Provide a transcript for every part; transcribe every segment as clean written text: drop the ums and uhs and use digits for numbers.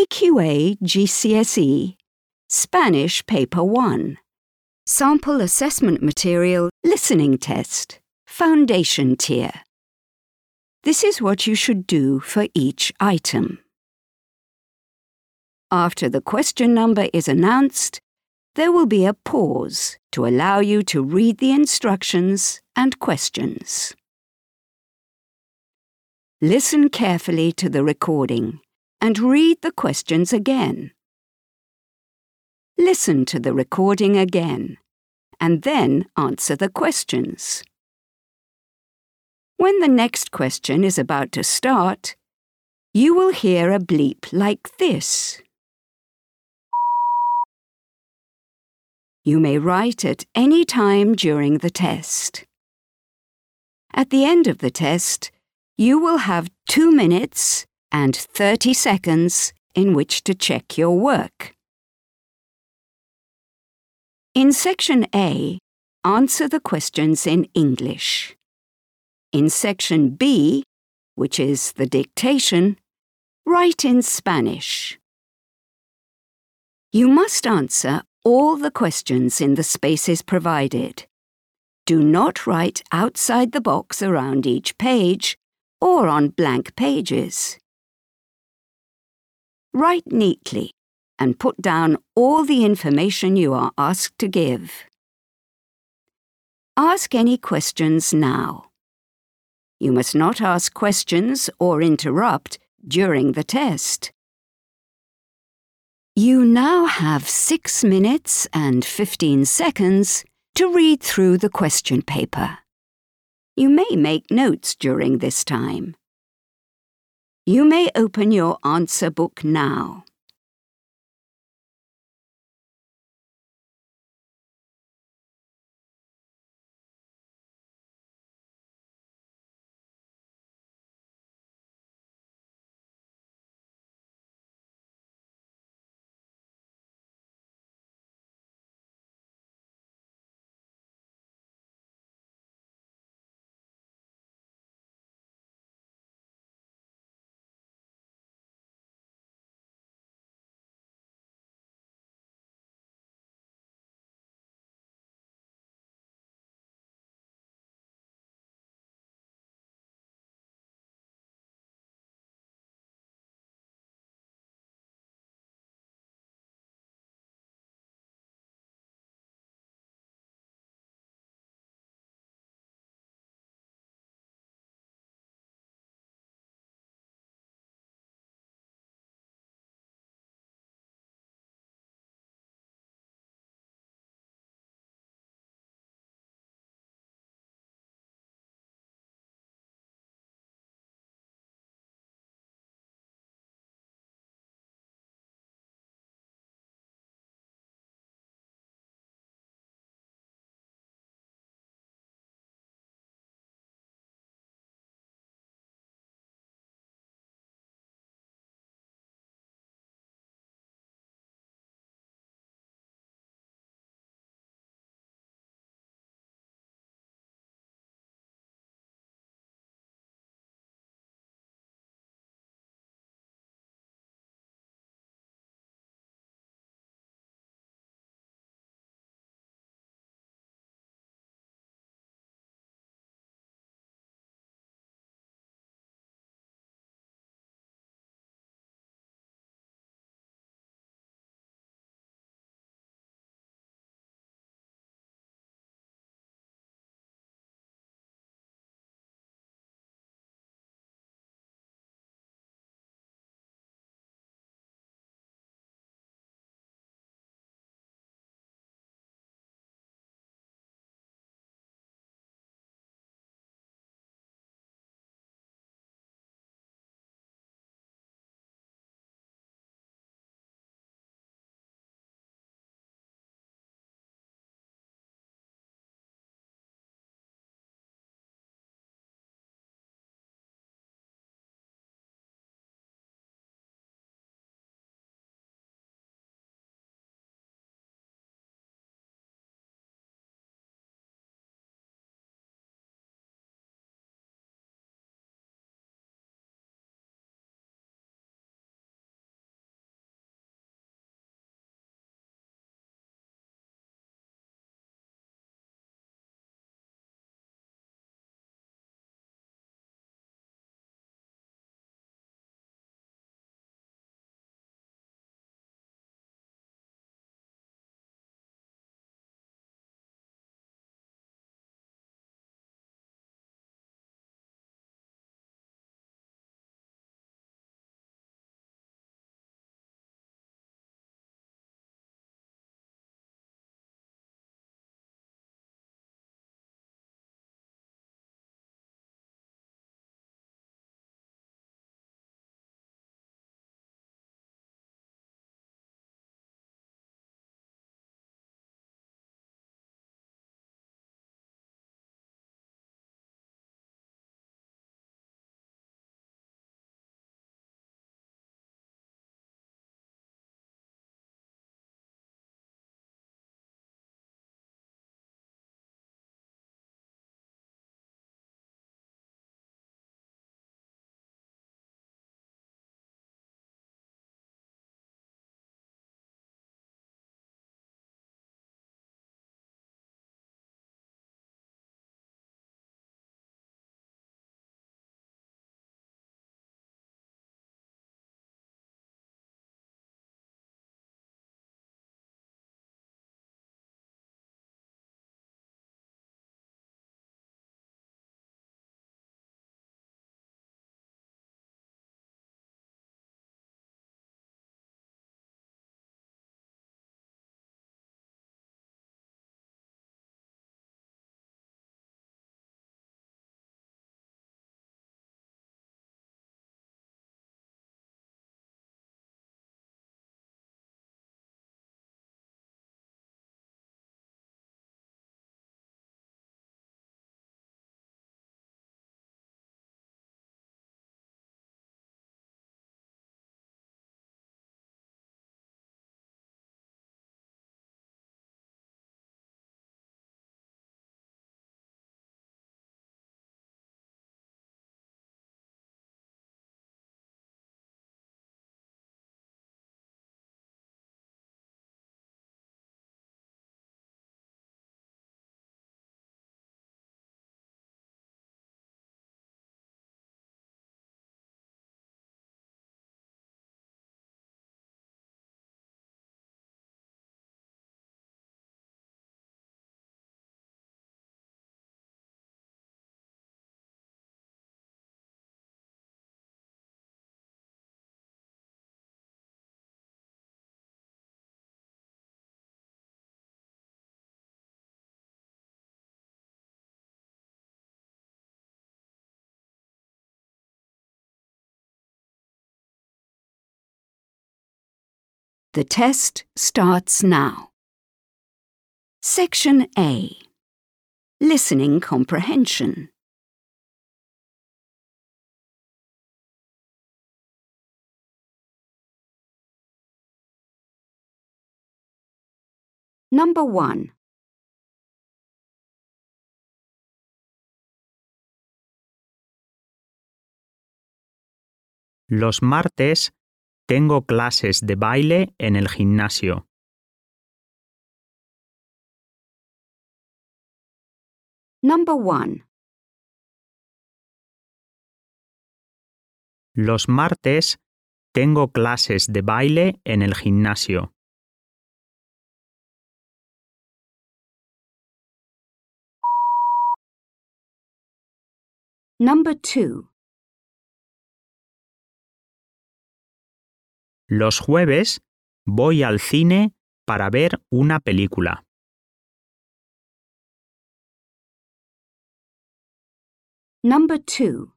AQA GCSE Spanish Paper 1 Sample Assessment Material Listening Test Foundation Tier. This is what you should do for each item. After the question number is announced, there will be a pause to allow you to read the instructions and questions. Listen carefully to the recording and read the questions again. Listen to the recording again and then answer the questions. When the next question is about to start, you will hear a bleep like this. You may write at any time during the test. At the end of the test, you will have 2 minutes and 30 seconds in which to check your work. In Section A, answer the questions in English. In Section B, which is the dictation, write in Spanish. You must answer all the questions in the spaces provided. Do not write outside the box around each page or on blank pages. Write neatly and put down all the information you are asked to give. Ask any questions now. You must not ask questions or interrupt during the test. You now have 6 minutes and 15 seconds to read through the question paper. You may make notes during this time. You may open your answer book now. The test starts now. Section A. Listening comprehension. Number 1. Los martes tengo clases de baile en el gimnasio. Number 1. Los martes tengo clases de baile en el gimnasio. Number 2. Los jueves voy al cine para ver una película. Number 2.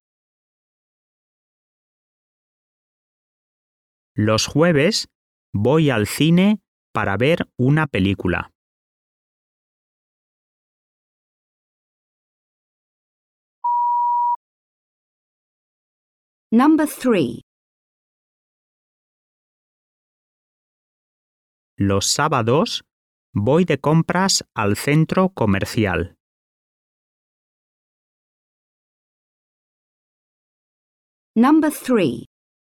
Los jueves voy al cine para ver una película. Number 3. Los sábados voy de compras al centro comercial. Number 3.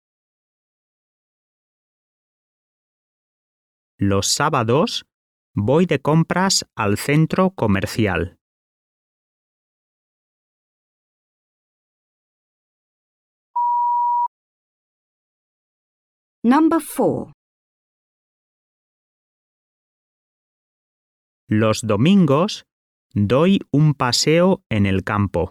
Los sábados voy de compras al centro comercial. Number 4. Los domingos doy un paseo en el campo.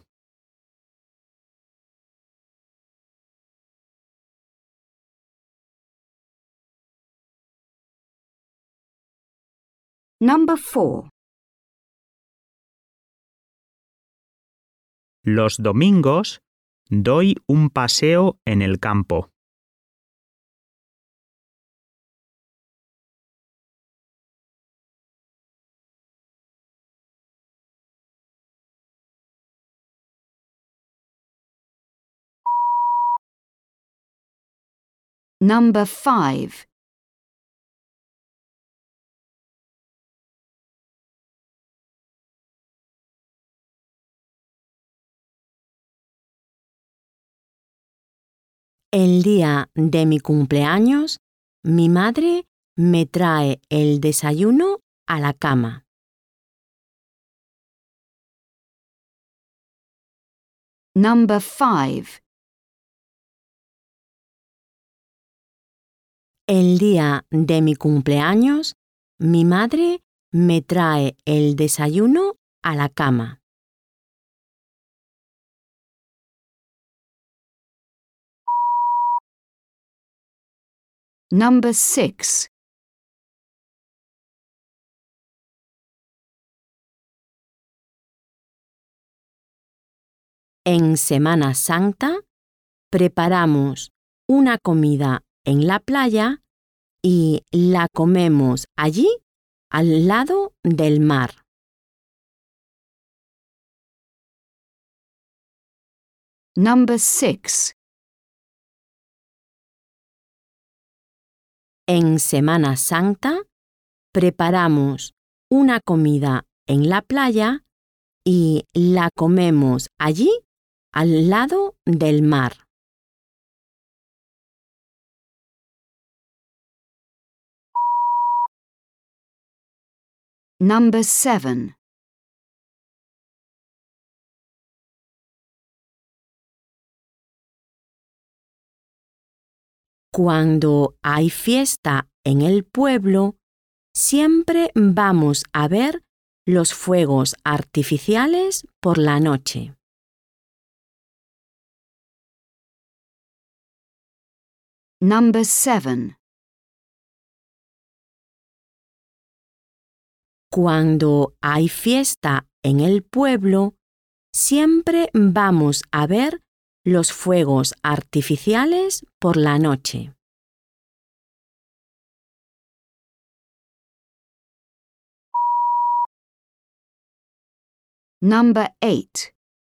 Number 4. Los domingos doy un paseo en el campo. Number 5. El día de mi cumpleaños, mi madre me trae el desayuno a la cama. Number 5. El día de mi cumpleaños, mi madre me trae el desayuno a la cama. Number 6. En Semana Santa, preparamos una comida en la playa y la comemos allí, al lado del mar. Number 6. En Semana Santa, preparamos una comida en la playa y la comemos allí, al lado del mar. Number 7. Cuando hay fiesta en el pueblo, siempre vamos a ver los fuegos artificiales por la noche. Number 7. Cuando hay fiesta en el pueblo, siempre vamos a ver los fuegos artificiales por la noche. Number 8.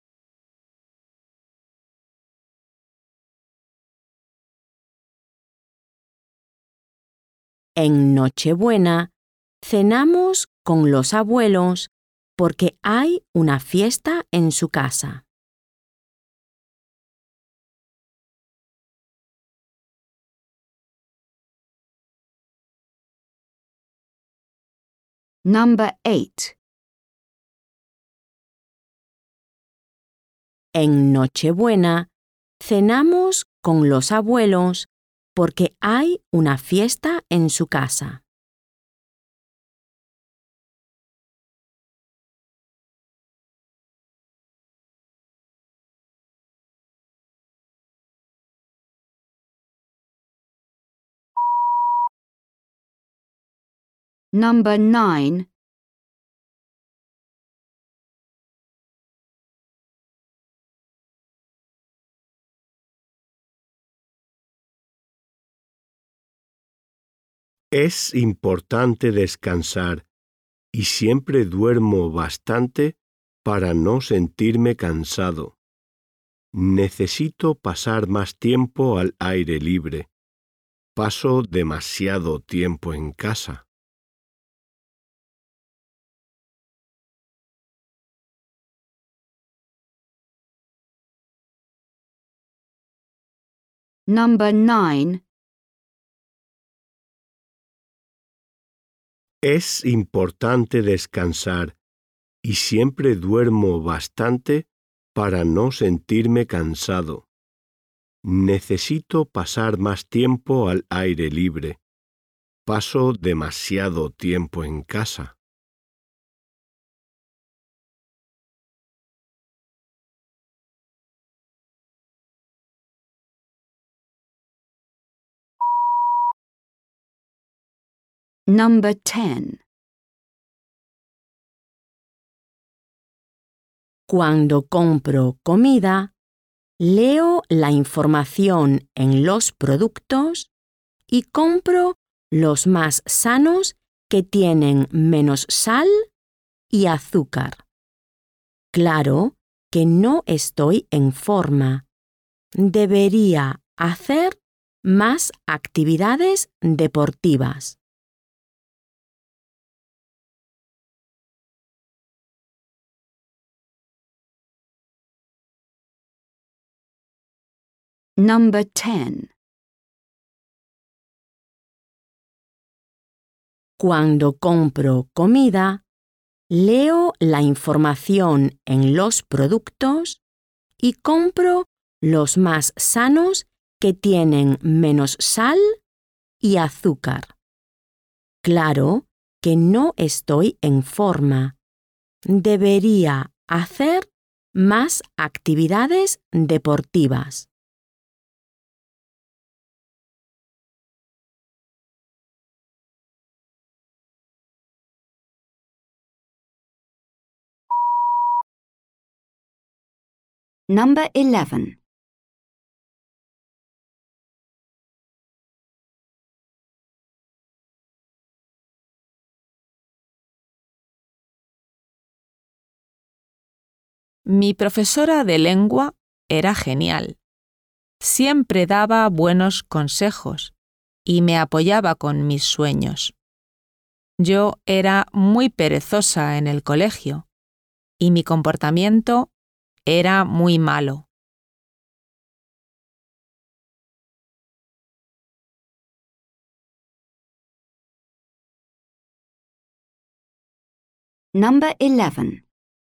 En Nochebuena cenamos con los abuelos porque hay una fiesta en su casa. Number 8. En Nochebuena cenamos con los abuelos porque hay una fiesta en su casa. Number 9. Es importante descansar y siempre duermo bastante para no sentirme cansado. Necesito pasar más tiempo al aire libre. Paso demasiado tiempo en casa. Number 9. Es importante descansar y siempre duermo bastante para no sentirme cansado. Necesito pasar más tiempo al aire libre. Paso demasiado tiempo en casa. Number 10. Cuando compro comida, leo la información en los productos y compro los más sanos que tienen menos sal y azúcar. Claro que no estoy en forma. Debería hacer más actividades deportivas. Number 10. Cuando compro comida, leo la información en los productos y compro los más sanos que tienen menos sal y azúcar. Claro que no estoy en forma. Debería hacer más actividades deportivas. Number 11. Mi profesora de lengua era genial. Siempre daba buenos consejos y me apoyaba con mis sueños. Yo era muy perezosa en el colegio y mi comportamiento era muy malo. Number 11.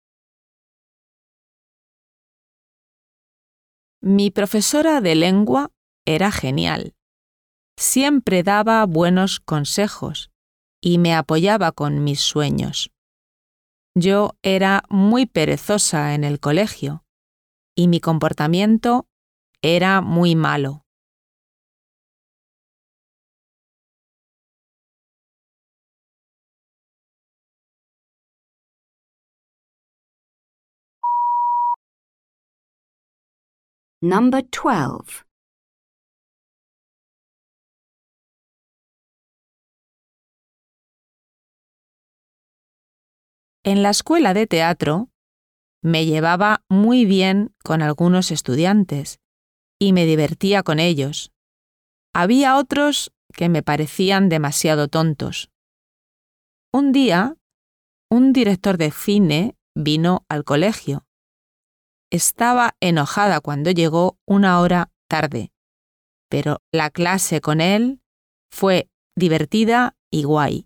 Mi profesora de lengua era genial. Siempre daba buenos consejos y me apoyaba con mis sueños. Yo era muy perezosa en el colegio y mi comportamiento era muy malo. Number 12. En la escuela de teatro Me llevaba muy bien con algunos estudiantes y me divertía con ellos. Había otros que me parecían demasiado tontos. Un día, un director de cine vino al colegio. Estaba enojada cuando llegó una hora tarde, pero la clase con él fue divertida y guay.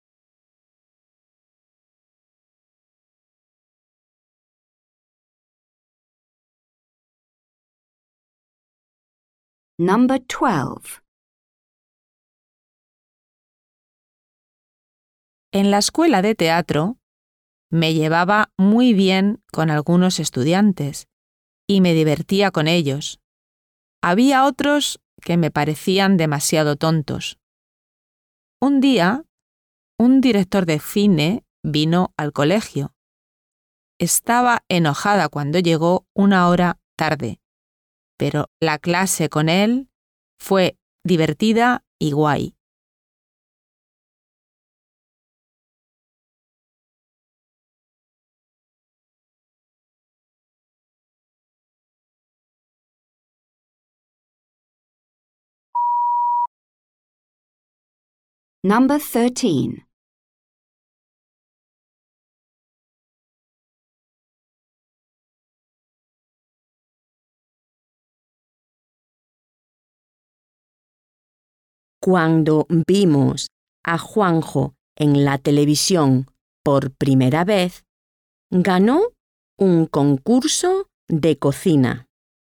Number 12. En la escuela de teatro, me llevaba muy bien con algunos estudiantes y me divertía con ellos. Había otros que me parecían demasiado tontos. Un día, un director de cine vino al colegio. Estaba enojada cuando llegó una hora tarde, pero la clase con él fue divertida y guay. Number 13. Cuando vimos a Juanjo en la televisión por primera vez, ganó un concurso de cocina.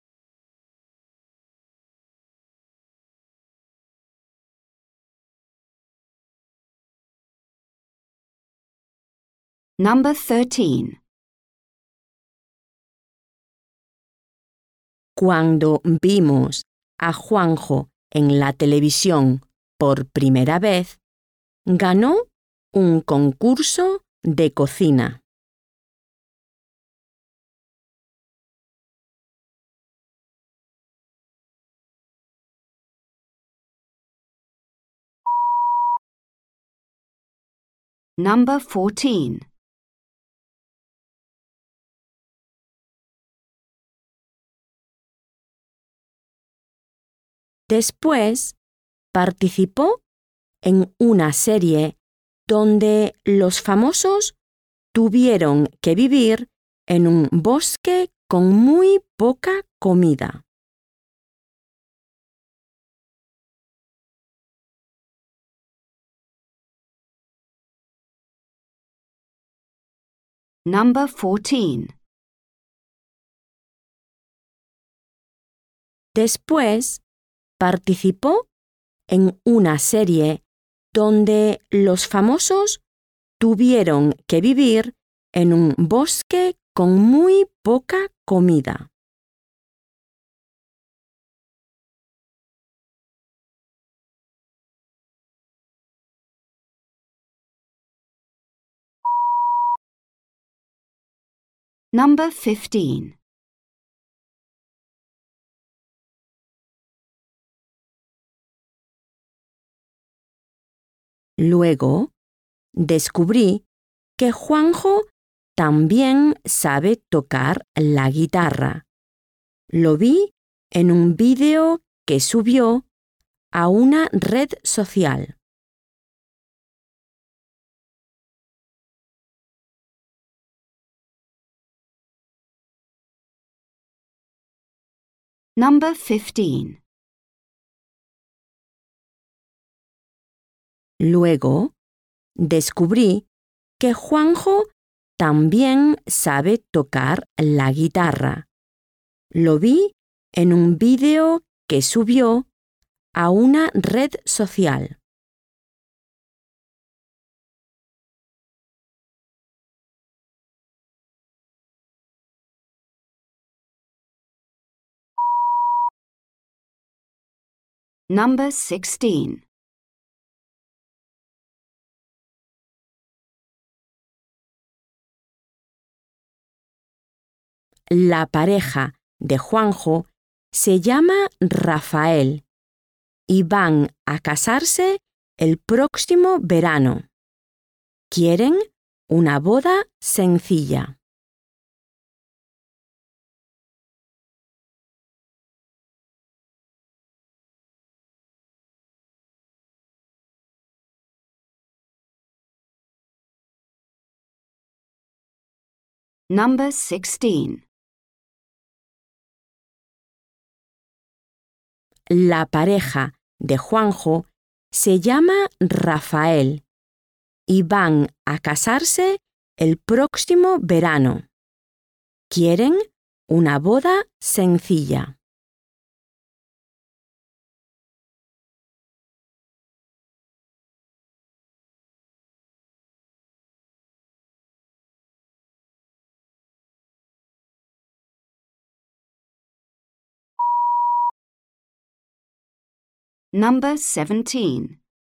Number 13. Cuando vimos a Juanjo en la televisión por primera vez, ganó un concurso de cocina. Number 14. Después, participó en una serie donde los famosos tuvieron que vivir en un bosque con muy poca comida. Number 14. Después, participó en una serie donde los famosos tuvieron que vivir en un bosque con muy poca comida. Number 15. Luego, descubrí que Juanjo también sabe tocar la guitarra. Lo vi en un vídeo que subió a una red social. Number 15. Luego, descubrí que Juanjo también sabe tocar la guitarra. Lo vi en un vídeo que subió a una red social. Number 16. La pareja de Juanjo se llama Rafael y van a casarse el próximo verano. Quieren una boda sencilla. Number 16. La pareja de Juanjo se llama Rafael y van a casarse el próximo verano. Quieren una boda sencilla. Number 17.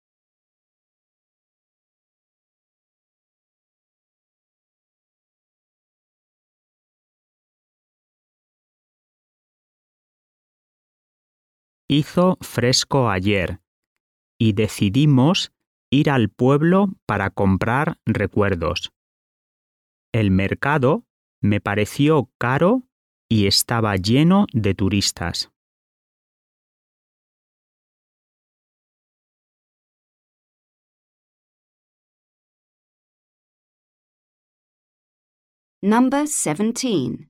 Hizo fresco ayer y decidimos ir al pueblo para comprar recuerdos. El mercado me pareció caro y estaba lleno de turistas. Number 17.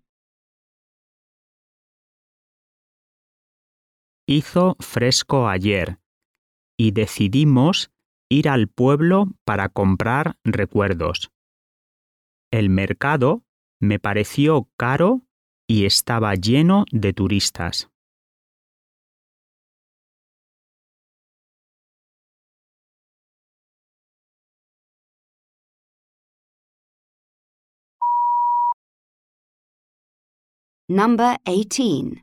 Hizo fresco ayer y decidimos ir al pueblo para comprar recuerdos. El mercado me pareció caro y estaba lleno de turistas. Number 18.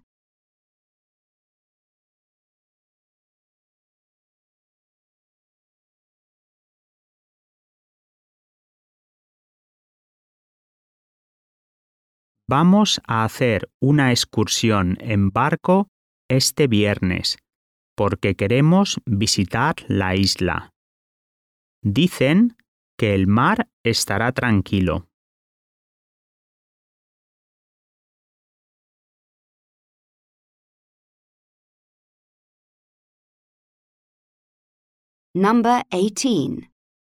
Vamos a hacer una excursión en barco este viernes porque queremos visitar la isla. Dicen que el mar estará tranquilo. Number 18.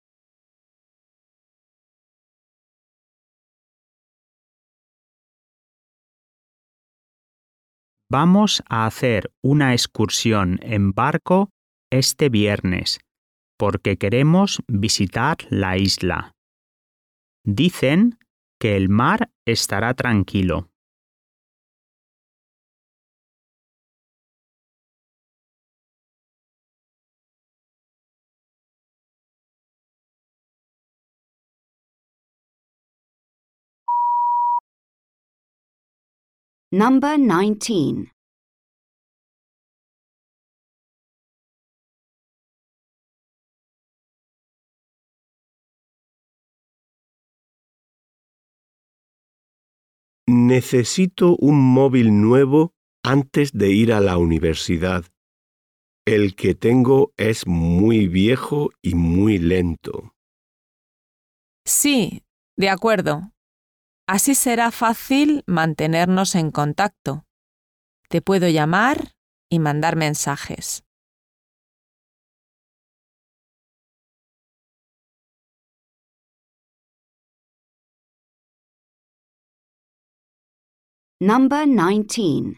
Vamos a hacer una excursión en barco este viernes porque queremos visitar la isla. Dicen que el mar estará tranquilo. Number 19. Necesito un móvil nuevo antes de ir a la universidad. El que tengo es muy viejo y muy lento. Sí, de acuerdo. Así será fácil mantenernos en contacto. Te puedo llamar y mandar mensajes. Number 19.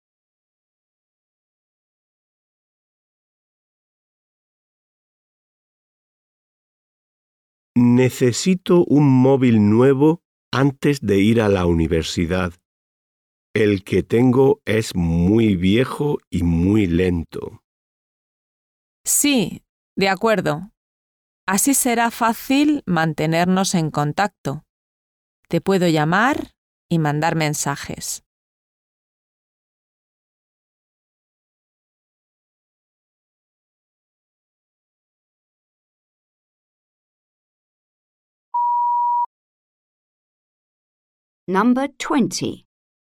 Necesito un móvil nuevo antes de ir a la universidad. El que tengo es muy viejo y muy lento. Sí, de acuerdo. Así será fácil mantenernos en contacto. Te puedo llamar y mandar mensajes. Number 20.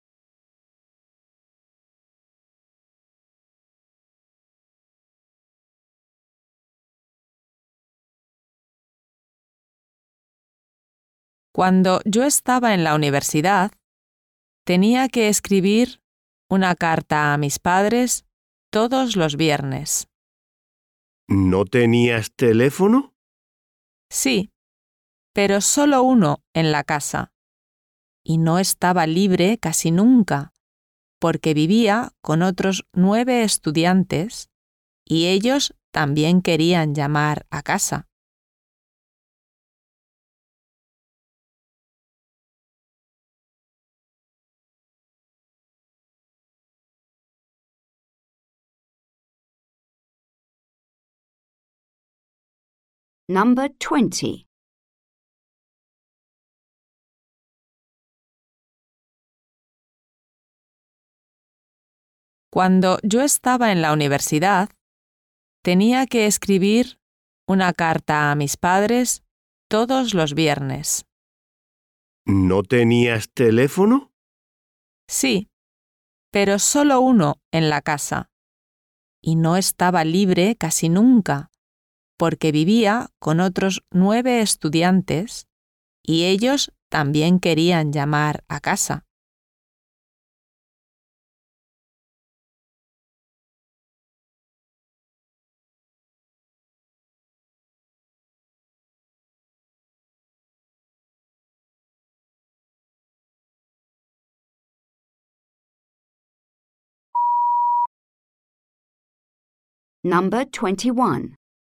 Cuando yo estaba en la universidad, tenía que escribir una carta a mis padres todos los viernes. ¿No tenías teléfono? Sí, pero solo uno en la casa. y no estaba libre casi nunca, porque vivía con otros 9 estudiantes y ellos también querían llamar a casa. Number 20. Cuando yo estaba en la universidad, tenía que escribir una carta a mis padres todos los viernes. ¿No tenías teléfono? Sí, pero solo uno en la casa. Y no estaba libre casi nunca, porque vivía con otros 9 estudiantes y ellos también querían llamar a casa. Number 21.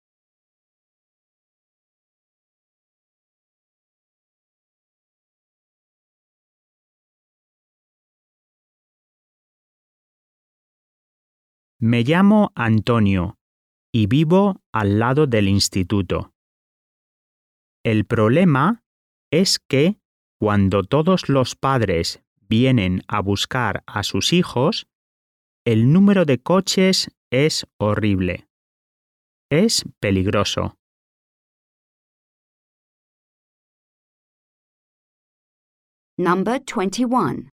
Me llamo Antonio y vivo al lado del instituto. El problema es que cuando todos los padres vienen a buscar a sus hijos, el número de coches es horrible. Es peligroso. Number 21.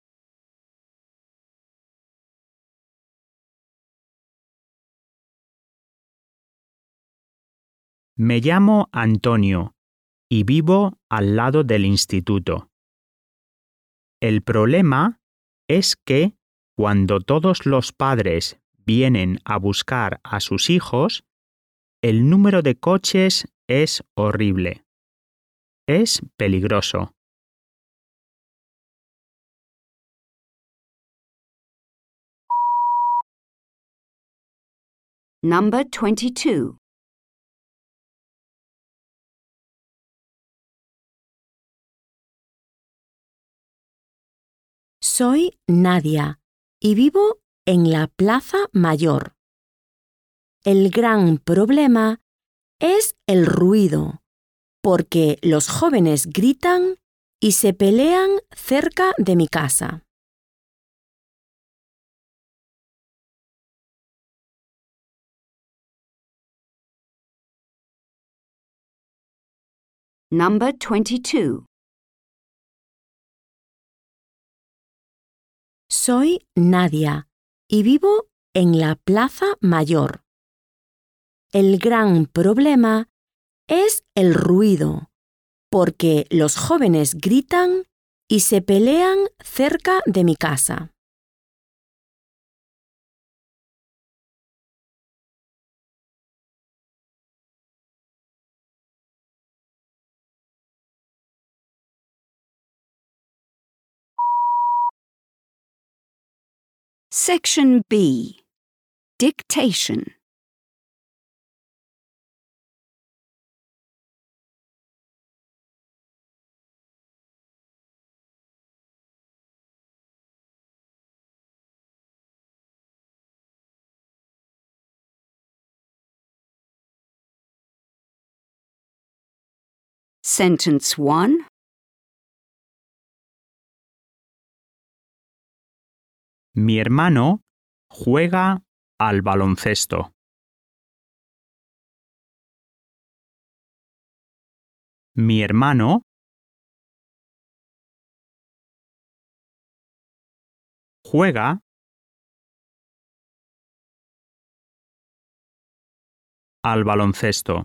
Me llamo Antonio y vivo al lado del instituto. El problema es que cuando todos los padres vienen a buscar a sus hijos, el número de coches es horrible. Es peligroso. Number 22. Soy Nadia y vivo en la Plaza Mayor. El gran problema es el ruido, porque los jóvenes gritan y se pelean cerca de mi casa. Number 22. Soy Nadia y vivo en la Plaza Mayor. El gran problema es el ruido, porque los jóvenes gritan y se pelean cerca de mi casa. Section B. Dictation. Sentence 1. Mi hermano juega al baloncesto. Mi hermano juega al baloncesto.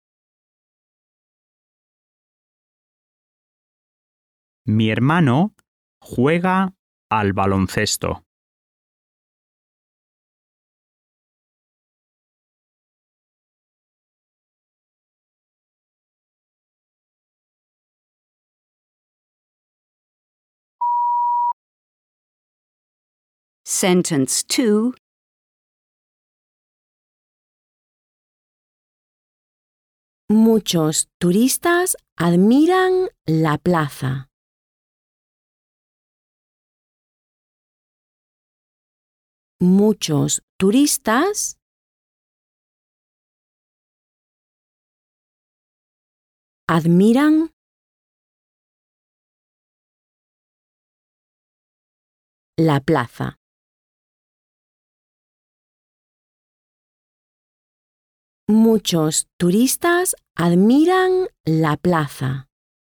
Mi hermano juega al baloncesto. Sentence 2. Muchos turistas admiran la plaza. Muchos turistas admiran la plaza. Muchos turistas admiran la plaza.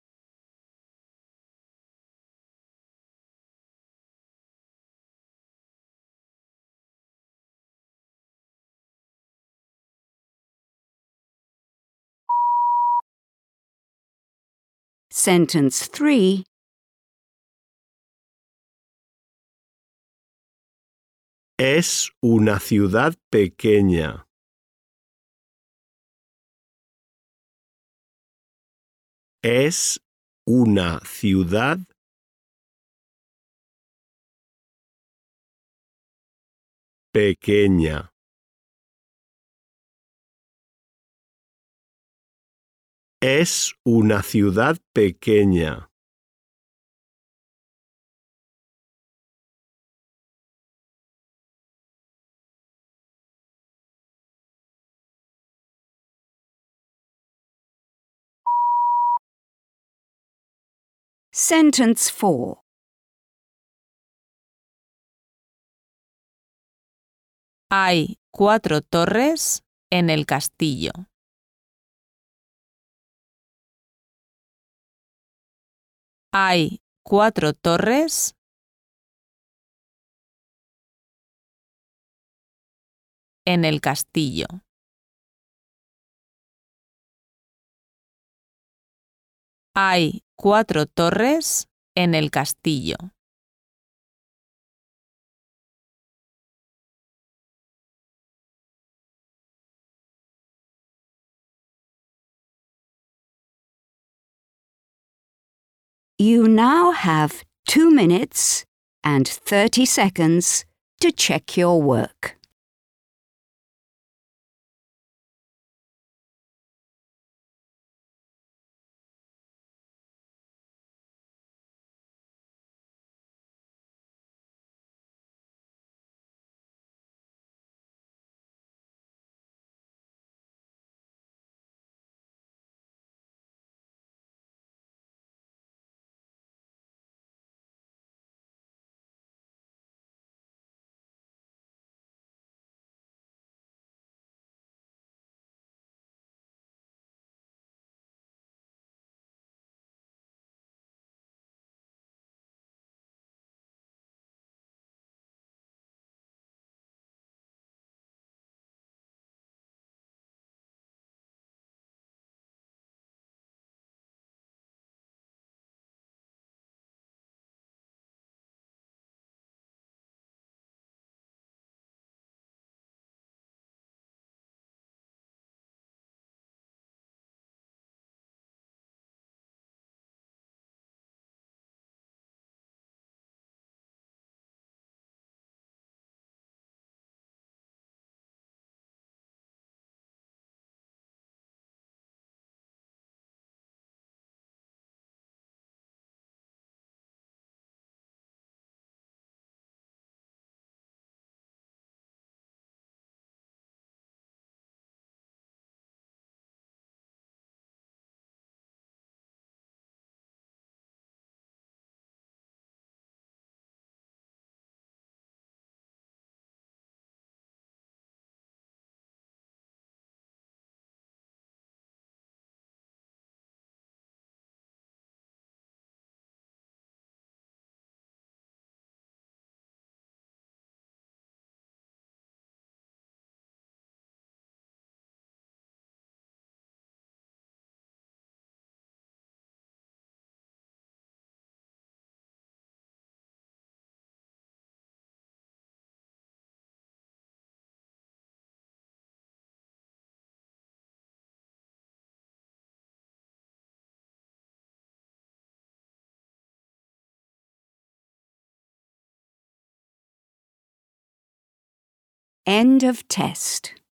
Sentence 3. Es una ciudad pequeña. Es una ciudad pequeña. Es una ciudad pequeña. Sentence 4. Hay 4 torres en el castillo. Hay 4 torres en el castillo. Hay 4 torres en el castillo. You now have 2 minutes and 30 seconds to check your work. End of test.